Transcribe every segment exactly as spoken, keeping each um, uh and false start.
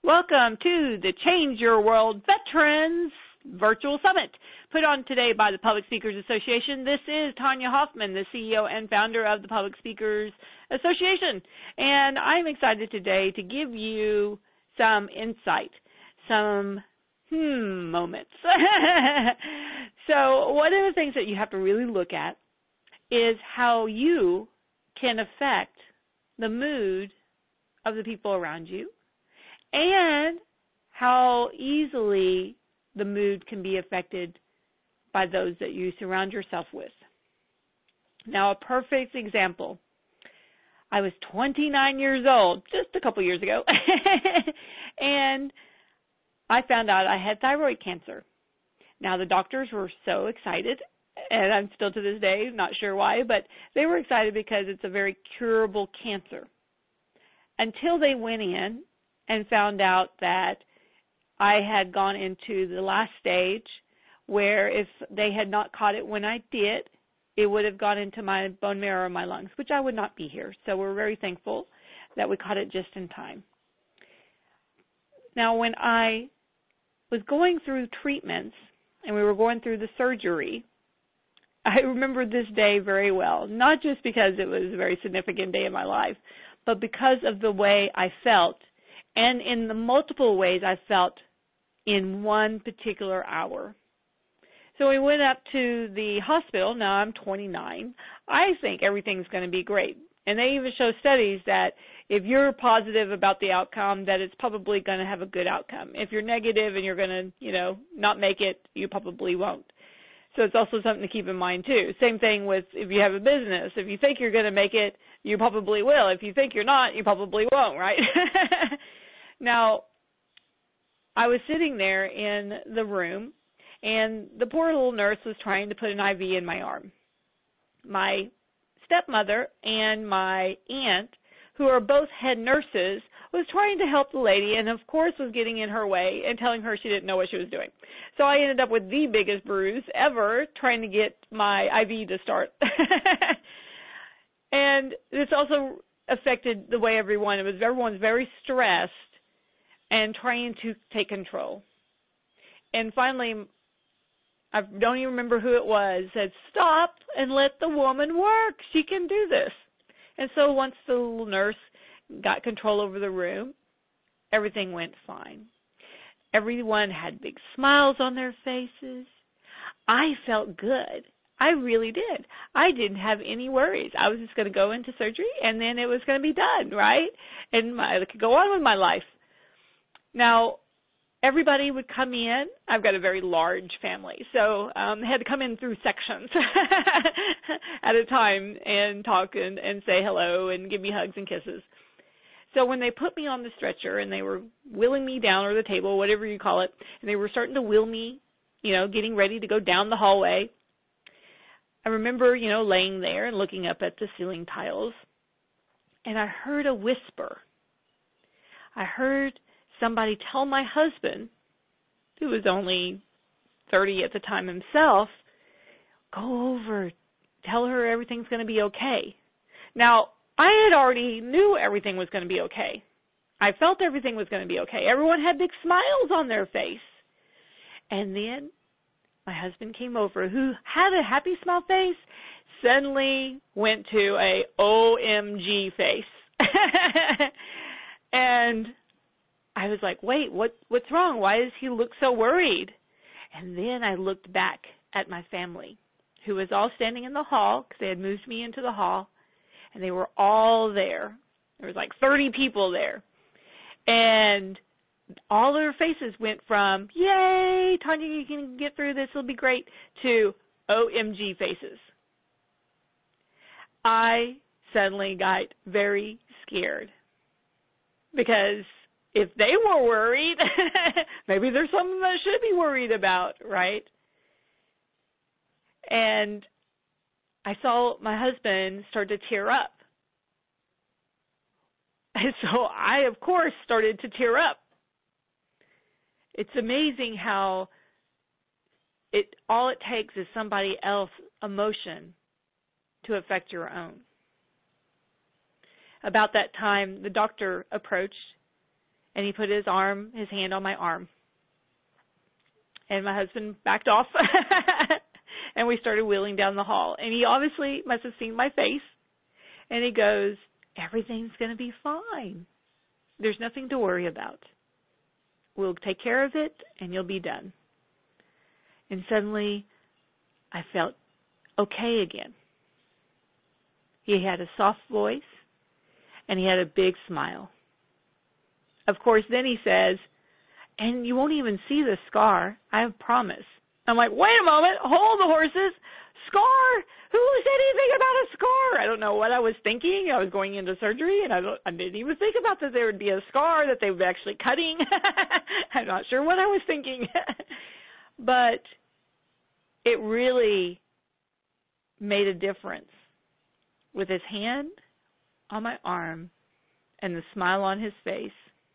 Welcome to the Change Your World Veterans Virtual Summit, put on today by the Public Speakers Association. This is Tanya Hoffman, the C E O and founder of the Public Speakers Association, and I'm excited today to give you some insight, some hmm moments. So one of the things that you have to really look at is how you can affect the mood of the people around you, and how easily the mood can be affected by those that you surround yourself with. Now, a perfect example. I was twenty-nine years old, just a couple years ago, and I found out I had thyroid cancer. Now, the doctors were so excited, and I'm still to this day not sure why, but they were excited because it's a very curable cancer. Until they went in and found out that I had gone into the last stage where if they had not caught it when I did, it would have gone into my bone marrow or my lungs, which I would not be here. So we're very thankful that we caught it just in time. Now, when I was going through treatments and we were going through the surgery, I remember this day very well, not just because it was a very significant day in my life, but because of the way I felt and in the multiple ways I felt in one particular hour. So we went up to the hospital. Now I'm twenty-nine. I think everything's going to be great. And they even show studies that if you're positive about the outcome, that it's probably going to have a good outcome. If you're negative and you're going to, you know, not make it, you probably won't. So it's also something to keep in mind, too. Same thing with if you have a business. If you think you're going to make it, you probably will. If you think you're not, you probably won't, right? Now, I was sitting there in the room, and the poor little nurse was trying to put an I V in my arm. My stepmother and my aunt, who are both head nurses, was trying to help the lady and, of course, was getting in her way and telling her she didn't know what she was doing. So I ended up with the biggest bruise ever trying to get my I V to start. And this also affected the way everyone, it was everyone's very stressed and trying to take control. And finally, I don't even remember who it was, said, "Stop and let the woman work. She can do this." And so once the little nurse got control over the room, everything went fine. Everyone had big smiles on their faces. I felt good. I really did. I didn't have any worries. I was just going to go into surgery, and then it was going to be done, right? And my, I could go on with my life. Now, everybody would come in. I've got a very large family, so um, they had to come in through sections at a time and talk and, and say hello and give me hugs and kisses. So when they put me on the stretcher and they were wheeling me down, or the table, whatever you call it, and they were starting to wheel me, you know, getting ready to go down the hallway, I remember, you know, laying there and looking up at the ceiling tiles, and I heard a whisper. I heard somebody tell my husband, who was only thirty at the time himself, "Go over, tell her everything's going to be okay." Now, I had already knew everything was going to be okay. I felt everything was going to be okay. Everyone had big smiles on their face. And then my husband came over, who had a happy smile face, suddenly went to a O M G face. And I was like, wait, what? what's wrong? Why does he look so worried? And then I looked back at my family, who was all standing in the hall, because they had moved me into the hall, and they were all there. There was like thirty people there. And all their faces went from, "Yay, Tanya, you can get through this, it'll be great," to O M G faces. I suddenly got very scared, because if they were worried, maybe there's something that I should be worried about, right? And I saw my husband start to tear up. And so I, of course, started to tear up. It's amazing how it all it takes is somebody else's emotion to affect your own. About that time, the doctor approached And he put his arm, his hand on my arm. And my husband backed off. And we started wheeling down the hall. And he obviously must have seen my face. And he goes, everything's going to be fine. There's nothing to worry about. We'll take care of it, and you'll be done. And suddenly, I felt okay again. He had a soft voice, and he had a big smile. Of course, then he says, and you won't even see the scar, I promise. I'm like, wait a moment, hold the horses. Scar? Who said anything about a scar? I don't know what I was thinking. I was going into surgery, and I, don't, I didn't even think about that there would be a scar, that they would be actually cutting. I'm not sure what I was thinking. But it really made a difference with his hand on my arm and the smile on his face.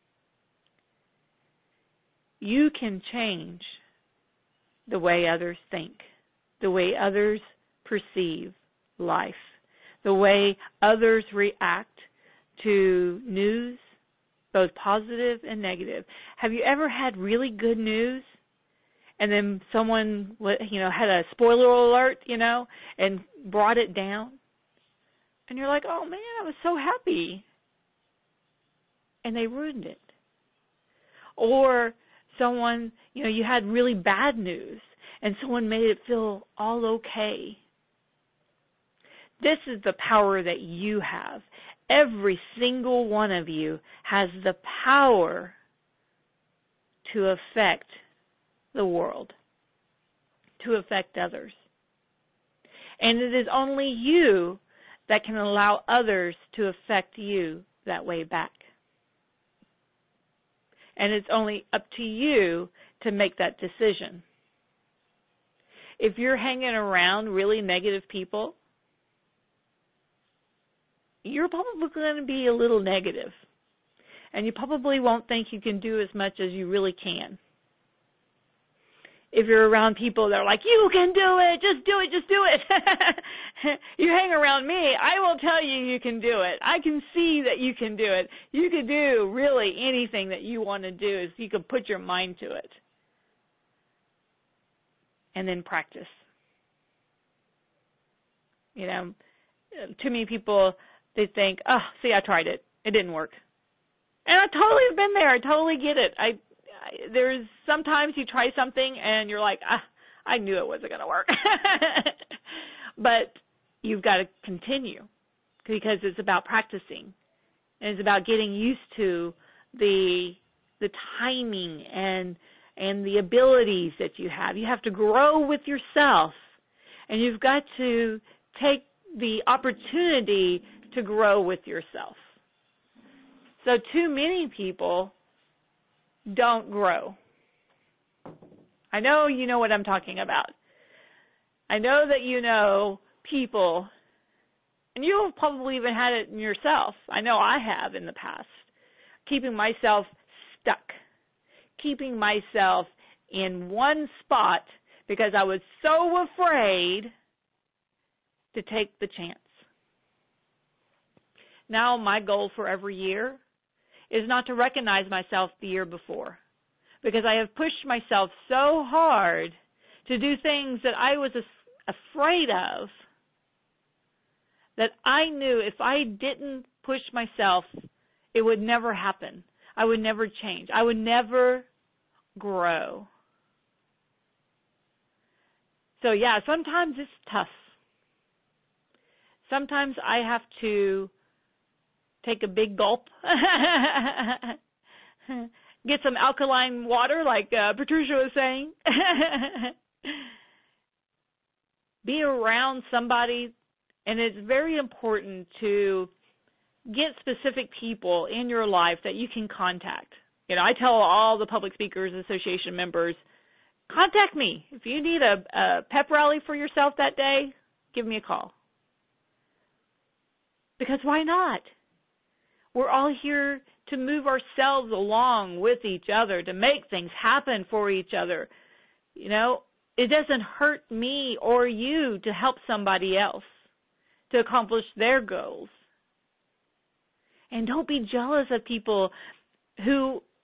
You can change the way others think, the way others perceive life, the way others react to news, both positive and negative. Have you ever had really good news and then someone, you know, had a spoiler alert, you know, and brought it down? And you're like, oh, man, I was so happy. And they ruined it. Or someone, you know, you had really bad news and someone made it feel all okay. This is the power that you have. Every single one of you has the power to affect the world, to affect others. And it is only you that can allow others to affect you that way back. And it's only up to you to make that decision. If you're hanging around really negative people, you're probably going to be a little negative. And you probably won't think you can do as much as you really can. If you're around people that are like, you can do it, just do it, just do it. You hang around me, I will tell you you can do it. I can see that you can do it. You can do really anything that you want to do if you can put your mind to it. And then practice. You know, too many people, they think, oh, see, I tried it. It didn't work. And I totally have been there. I totally get it. I, I there's sometimes you try something and you're like, ah, I knew it wasn't going to work. But you've got to continue because it's about practicing. And it's about getting used to the the timing and and the abilities that you have. You have to grow with yourself. And you've got to take the opportunity to grow with yourself. So too many people don't grow. I know you know what I'm talking about. I know that you know people, and you've probably even had it in yourself. I know I have in the past. Keeping myself stuck. Keeping myself in one spot because I was so afraid to take the chance. Now my goal for every year is not to recognize myself the year before, because I have pushed myself so hard to do things that I was afraid of that I knew if I didn't push myself, it would never happen. I would never change. I would never grow. So yeah, sometimes it's tough. Sometimes I have to take a big gulp, get some alkaline water like uh, Patricia was saying, be around somebody, and it's very important to get specific people in your life that you can contact. You know, I tell all the Public Speakers Association members, contact me. If you need a, a pep rally for yourself that day, give me a call. Because why not? We're all here to move ourselves along with each other, to make things happen for each other. You know, it doesn't hurt me or you to help somebody else to accomplish their goals. And don't be jealous of people who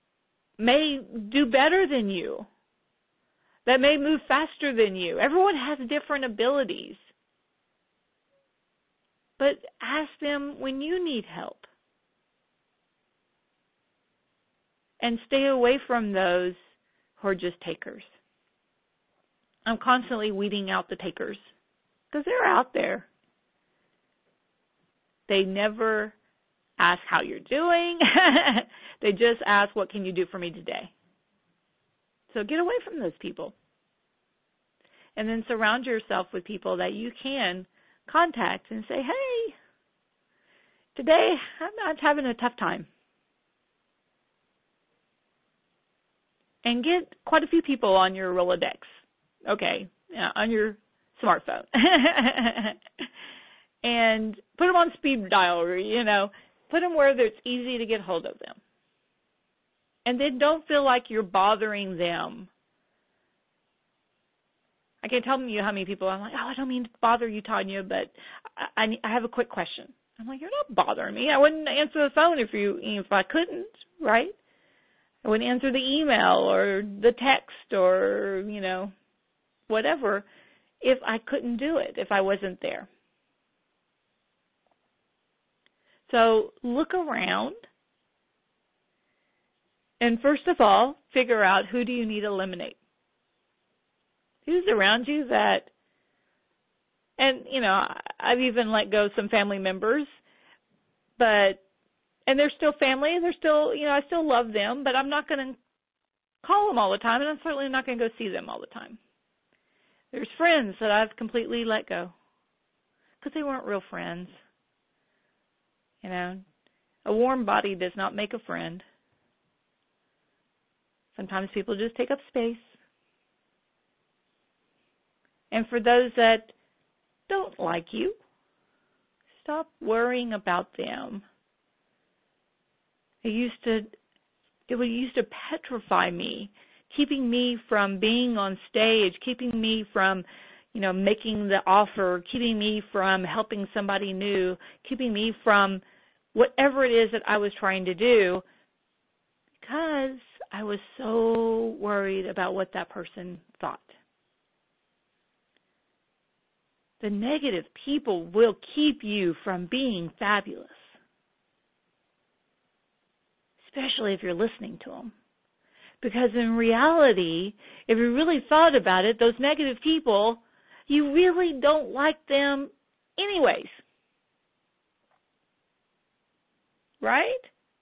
may do better than you, that may move faster than you. Everyone has different abilities. But ask them when you need help. And stay away from those who are just takers. I'm constantly weeding out the takers because they're out there. They never ask how you're doing. They just ask, what can you do for me today? So get away from those people. And then surround yourself with people that you can contact and say, hey, today I'm not having a tough time. And get quite a few people on your Rolodex. Okay, yeah, on your smartphone. And put them on speed dial, or, you know, put them where it's easy to get hold of them. And then don't feel like you're bothering them. I can't tell you how many people I'm like, oh, I don't mean to bother you, Tanya, but I, I, I have a quick question. I'm like, you're not bothering me. I wouldn't answer the phone if you if I couldn't, right? I wouldn't answer the email or the text or, you know, whatever if I couldn't do it, if I wasn't there. So look around. And first of all, figure out who do you need to eliminate. Who's around you that, and, you know, I've even let go some family members, but, and they're still family, and they're still, you know, I still love them, but I'm not going to call them all the time, and I'm certainly not going to go see them all the time. There's friends that I've completely let go because they weren't real friends. You know, a warm body does not make a friend. Sometimes people just take up space. And for those that don't like you, stop worrying about them. It used to, it would used to petrify me, keeping me from being on stage, keeping me from, you know, making the offer, keeping me from helping somebody new, keeping me from whatever it is that I was trying to do, because I was so worried about what that person thought. The negative people will keep you from being fabulous, especially if you're listening to them. Because in reality, if you really thought about it, those negative people, you really don't like them anyways. Right?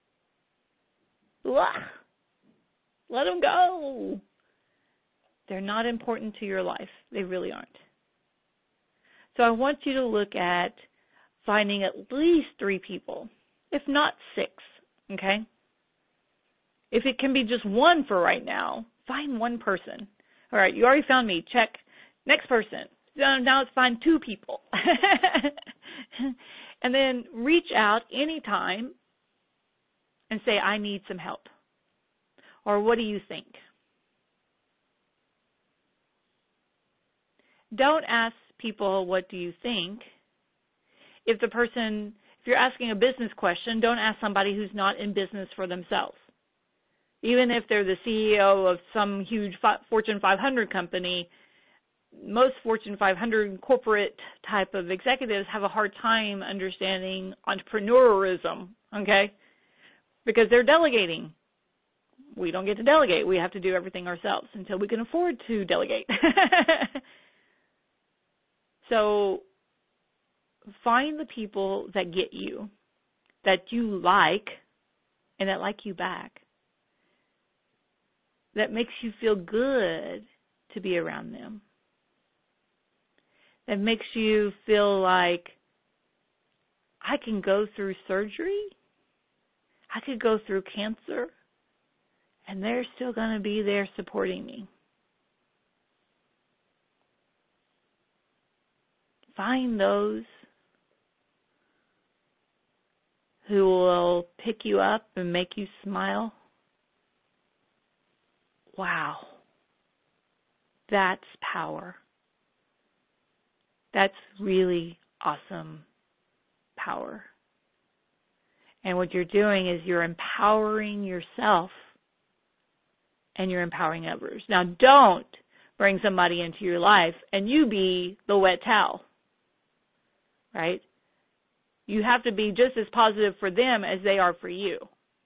Ugh. Let them go. They're not important to your life. They really aren't. So I want you to look at finding at least three people, if not six, okay? If it can be just one for right now, find one person. All right, you already found me. Check. Next person. Now let's find two people. And then reach out anytime and say, I need some help. Or what do you think? Don't ask people, what do you think? If the person, if you're asking a business question, don't ask somebody who's not in business for themselves. Even if they're the C E O of some huge Fortune five hundred company, most Fortune five hundred corporate type of executives have a hard time understanding entrepreneurism, okay? Because they're delegating. We don't get to delegate. We have to do everything ourselves until we can afford to delegate. So find the people that get you, that you like, and that like you back, that makes you feel good to be around them, that makes you feel like I can go through surgery, I could go through cancer, and they're still going to be there supporting me. Find those who will pick you up and make you smile. Wow. That's power. That's really awesome power. And what you're doing is you're empowering yourself and you're empowering others. Now, don't bring somebody into your life and you be the wet towel, right? You have to be just as positive for them as they are for you.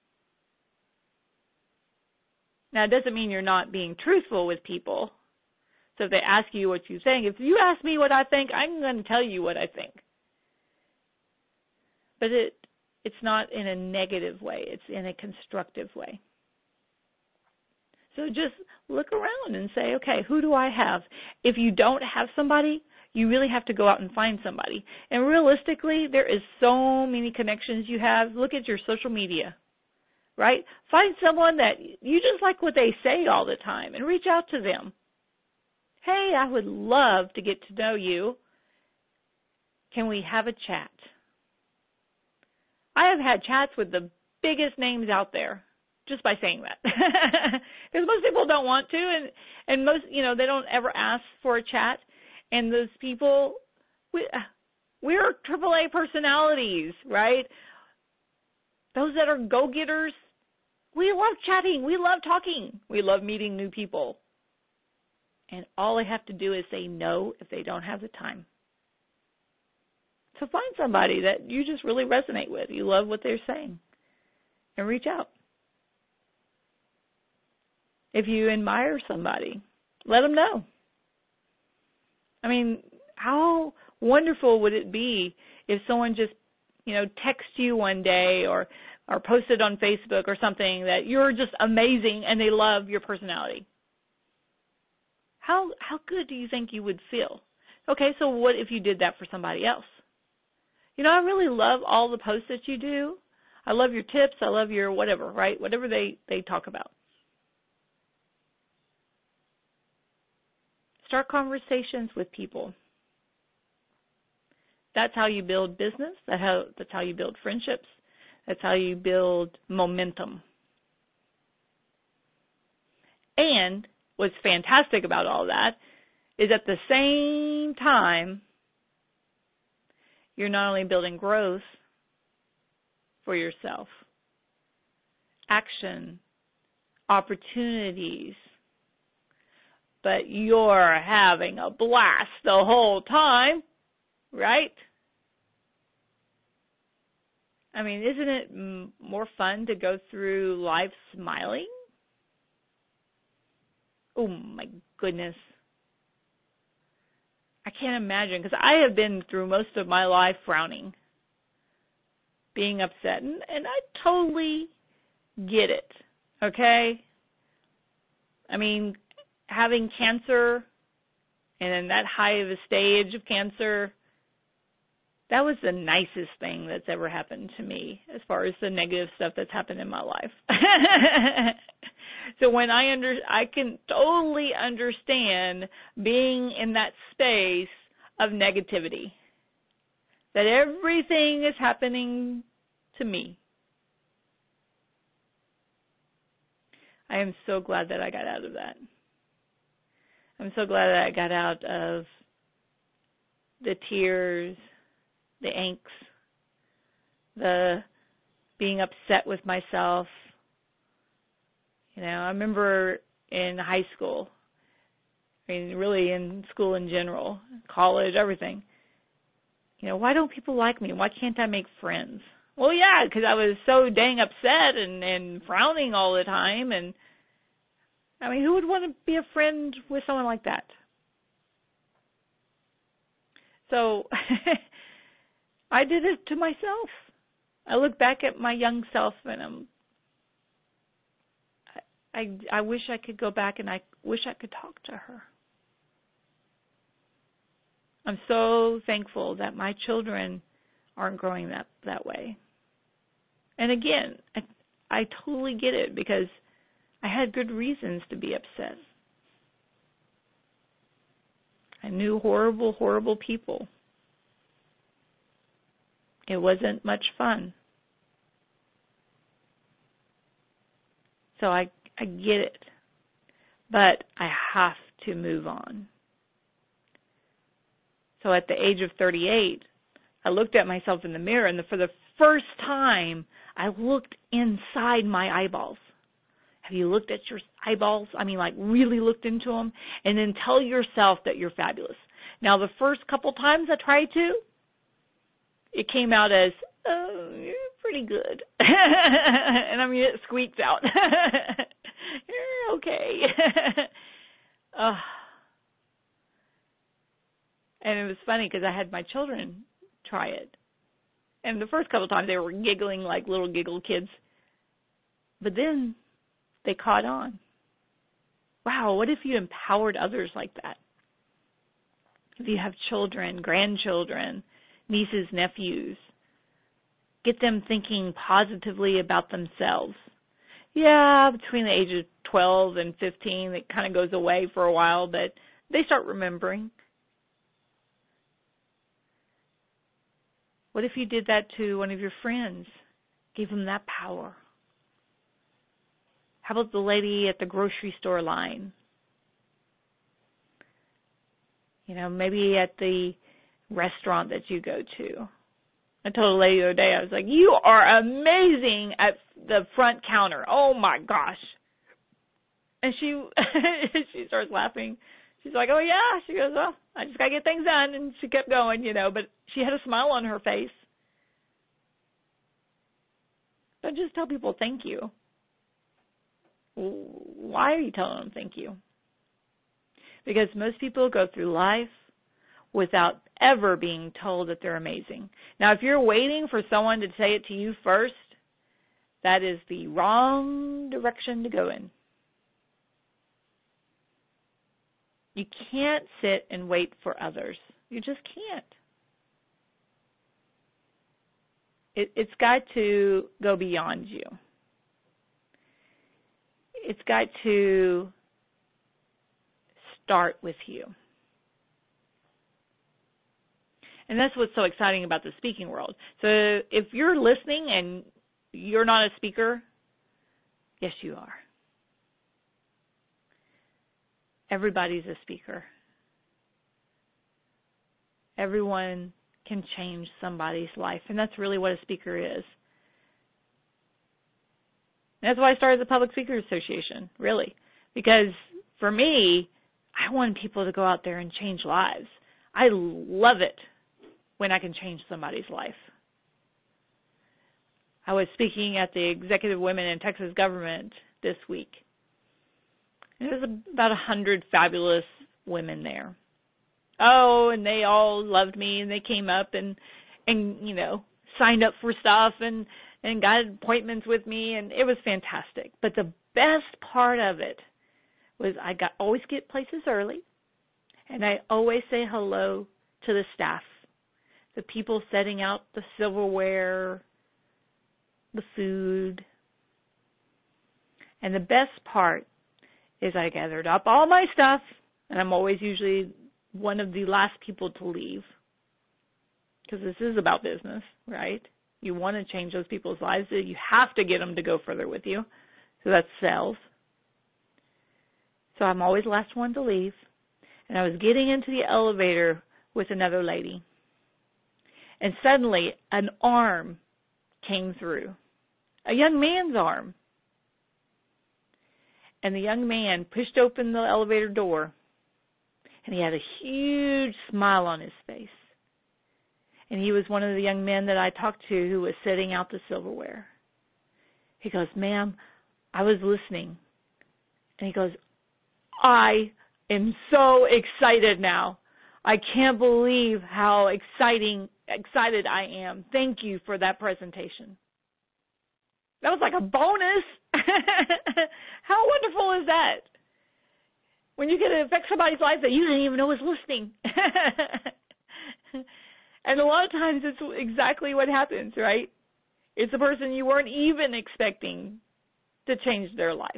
Now, it doesn't mean you're not being truthful with people. So if they ask you what you think, if you ask me what I think, I'm going to tell you what I think. But it it's not in a negative way. It's in a constructive way. So just look around and say, okay, who do I have? If you don't have somebody, you really have to go out and find somebody. And realistically, there is so many connections you have. Look at your social media, right? Find someone that you just like what they say all the time and reach out to them. Hey, I would love to get to know you. Can we have a chat? I have had chats with the biggest names out there just by saying that. Because most people don't want to, and, and most, you know, they don't ever ask for a chat. And those people, we, we're triple A personalities, right? Those that are go-getters, we love chatting. We love talking. We love meeting new people. And all they have to do is say no if they don't have the time. So find somebody that you just really resonate with. You love what they're saying. And reach out. If you admire somebody, let them know. I mean, how wonderful would it be if someone just, you know, texts you one day or, or posted on Facebook or something that you're just amazing and they love your personality? How how good do you think you would feel? Okay, so what if you did that for somebody else? You know, I really love all the posts that you do. I love your tips. I love your whatever, right? Whatever they, they talk about. Start conversations with people. That's how you build business. That's how, that's how you build friendships. That's how you build momentum. And what's fantastic about all that is at the same time, you're not only building growth for yourself, action, opportunities, but you're having a blast the whole time, right? I mean, isn't it m- more fun to go through life smiling? Oh, my goodness. I can't imagine, because I have been through most of my life frowning, being upset, and, and I totally get it, okay? I mean, having cancer and in that high of a stage of cancer, that was the nicest thing that's ever happened to me as far as the negative stuff that's happened in my life. So when I under, I can totally understand being in that space of negativity, that everything is happening to me. I am so glad that I got out of that. I'm so glad that I got out of the tears, the angst, the being upset with myself. You know, I remember in high school, I mean, really in school in general, college, everything. You know, why don't people like me? Why can't I make friends? Well, yeah, because I was so dang upset and, and frowning all the time. And, I mean, who would want to be a friend with someone like that? So, I did it to myself. I look back at my young self and I'm I, I wish I could go back and I wish I could talk to her. I'm so thankful that my children aren't growing that, that way. And again, I, I totally get it because I had good reasons to be upset. I knew horrible, horrible people. It wasn't much fun. So I I get it, but I have to move on. So at the age of thirty-eight, I looked at myself in the mirror, and for the first time, I looked inside my eyeballs. Have you looked at your eyeballs? I mean, like really looked into them? And then tell yourself that you're fabulous. Now, the first couple times I tried to, it came out as, oh, you're pretty good. And I mean, it squeaked out. You're okay. uh, and it was funny because I had my children try it. And the first couple times they were giggling like little giggle kids. But then they caught on. Wow, what if you empowered others like that? If you have children, grandchildren, nieces, nephews, get them thinking positively about themselves. Yeah, between the age of twelve and fifteen, it kind of goes away for a while, but they start remembering. What if you did that to one of your friends? Gave them that power. How about the lady at the grocery store line? You know, maybe at the restaurant that you go to. I told a lady the other day, I was like, you are amazing at the front counter. Oh, my gosh. And she she starts laughing. She's like, oh, yeah. She goes, well, I just got to get things done. And she kept going, you know, but she had a smile on her face. Don't just tell people thank you. Why are you telling them thank you? Because most people go through life without ever being told that they're amazing. Now, if you're waiting for someone to say it to you first, that is the wrong direction to go in. You can't sit and wait for others. You just can't. It, it's got to go beyond you. It's got to start with you. And that's what's so exciting about the speaking world. So if you're listening and you're not a speaker, yes, you are. Everybody's a speaker. Everyone can change somebody's life, and that's really what a speaker is. And that's why I started the Public Speakers Association, really, because for me, I want people to go out there and change lives. I love it when I can change somebody's life. I was speaking at the Executive Women in Texas Government this week. There was about a hundred fabulous women there. Oh, and they all loved me, and they came up and, and you know, signed up for stuff and, and got appointments with me, and it was fantastic. But the best part of it was I got always get places early, and I always say hello to the staff, the people setting out the silverware, the food. And the best part is I gathered up all my stuff, and I'm always usually one of the last people to leave, because this is about business, right? You want to change those people's lives. You have to get them to go further with you. So that's sales. So I'm always the last one to leave. And I was getting into the elevator with another lady. And suddenly an arm came through, a young man's arm. And the young man pushed open the elevator door, and he had a huge smile on his face. And he was one of the young men that I talked to who was setting out the silverware. He goes, ma'am, I was listening. And he goes, I am so excited now. I can't believe how exciting, excited I am. Thank you for that presentation. That was like a bonus. How wonderful is that? When you get to affect somebody's life that you didn't even know was listening. And a lot of times it's exactly what happens, right? It's a person you weren't even expecting to change their life.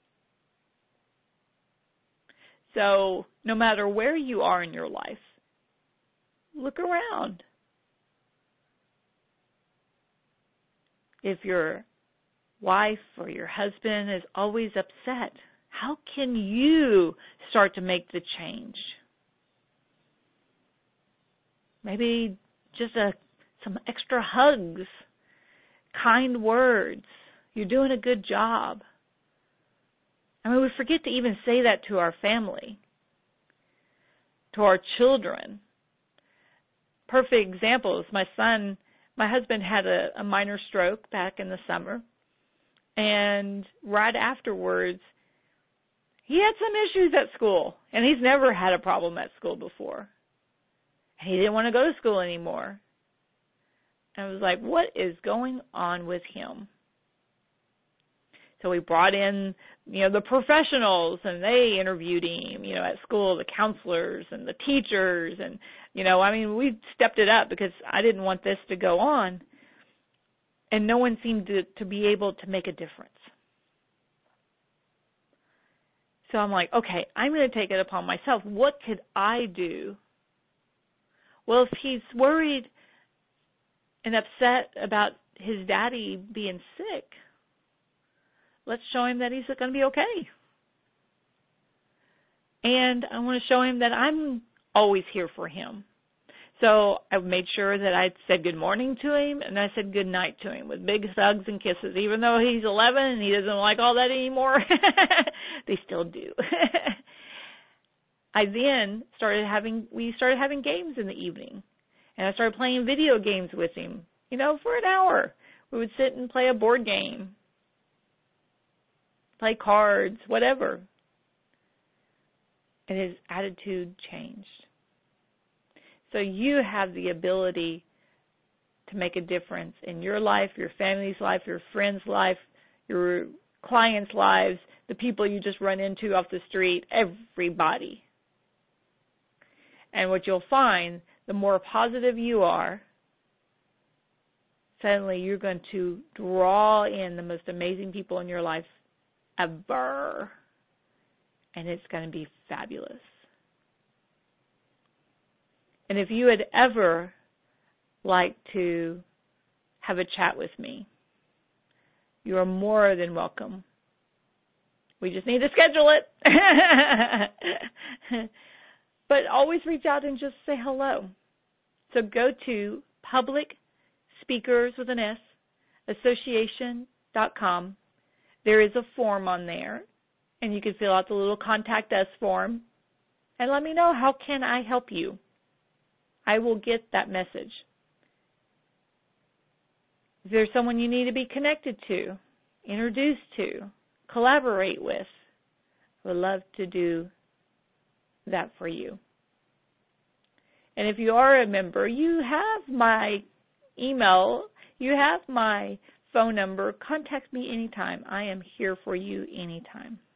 So no matter where you are in your life, look around. If your wife or your husband is always upset, how can you start to make the change? Maybe just a, some extra hugs, kind words. You're doing a good job. I mean, we forget to even say that to our family, to our children. Perfect examples. My son, my husband had a, a minor stroke back in the summer, and right afterwards, he had some issues at school, and he's never had a problem at school before. He didn't want to go to school anymore. And I was like, what is going on with him? So we brought in, you know, the professionals, and they interviewed him, you know, at school, the counselors and the teachers. And, you know, I mean, we stepped it up because I didn't want this to go on. And no one seemed to, to be able to make a difference. So I'm like, okay, I'm going to take it upon myself. What could I do? Well, if he's worried and upset about his daddy being sick, let's show him that he's going to be okay. And I want to show him that I'm always here for him. So I made sure that I said good morning to him, and I said good night to him with big hugs and kisses. Even though he's eleven and he doesn't like all that anymore, they still do. I then started having, we started having games in the evening, and I started playing video games with him, you know, for an hour. We would sit and play a board game, play cards, whatever. And his attitude changed. So you have the ability to make a difference in your life, your family's life, your friends' life, your clients' lives, the people you just run into off the street, everybody. And what you'll find, the more positive you are, suddenly you're going to draw in the most amazing people in your life ever. And it's going to be fabulous. And if you would ever like to have a chat with me, you are more than welcome. We just need to schedule it. But always reach out and just say hello. So go to Public Speakers with an S, association dot com. There is a form on there, and you can fill out the little Contact Us form. And let me know, how can I help you? I will get that message. If there's someone you need to be connected to, introduced to, collaborate with, I would love to do that for you. And if you are a member, you have my email, you have my phone number. Contact me anytime. I am here for you anytime.